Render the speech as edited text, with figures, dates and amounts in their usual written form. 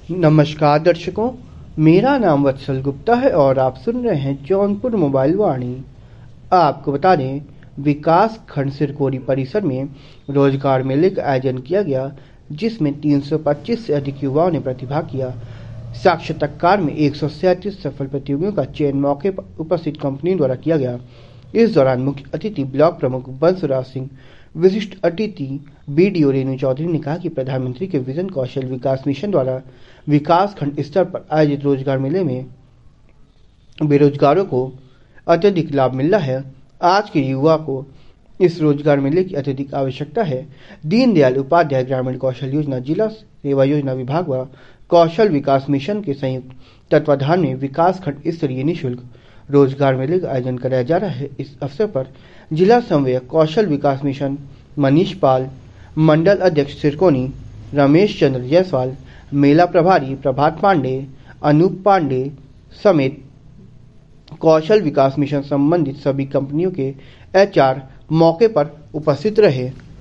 नमस्कार दर्शकों, मेरा नाम वत्सल गुप्ता है और आप सुन रहे हैं जौनपुर मोबाइल वाणी। आपको बता दें, विकास खंड सिरकोरी परिसर में रोजगार मेले का आयोजन किया गया, जिसमें 325 से अधिक युवाओं ने प्रतिभाग किया। साक्षात्कार में 137 सफल प्रतियोगियों का चयन मौके पर उपस्थित कंपनी द्वारा किया गया। इस दौरान मुख्य अतिथि ब्लॉक प्रमुख बंसराज सिंह, विशिष्ट अतिथि बीडीओ रेणु चौधरी ने कहा कि प्रधानमंत्री के विजन कौशल विकास मिशन द्वारा विकास खंड स्तर पर आयोजित रोजगार मेले में बेरोजगारों को अत्यधिक लाभ मिल रहा है। आज के युवा को इस रोजगार मेले की अत्यधिक आवश्यकता है। दीनदयाल उपाध्याय ग्रामीण कौशल योजना, जिला सेवा योजना विभाग व कौशल विकास मिशन के संयुक्त तत्वाधान में विकास खंड स्तरीय निःशुल्क रोजगार मेले का आयोजन कराया जा रहा है। इस अवसर पर जिला समन्वयक कौशल विकास मिशन मनीष पाल, मंडल अध्यक्ष सिरकोनी रमेश चंद्र जायसवाल, मेला प्रभारी प्रभात पांडे, अनूप पांडे समेत कौशल विकास मिशन संबंधित सभी कंपनियों के एचआर मौके पर उपस्थित रहे।